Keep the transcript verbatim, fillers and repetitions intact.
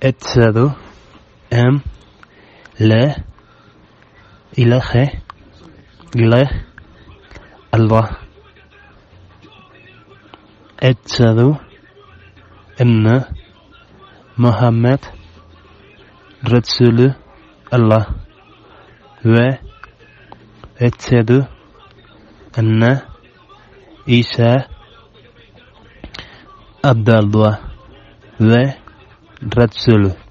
Eşhedü en la ilahe illallah. Eşhedü enne Muhammed Resulullah ve eşhedü enne İsa Abdullah ve Resulü.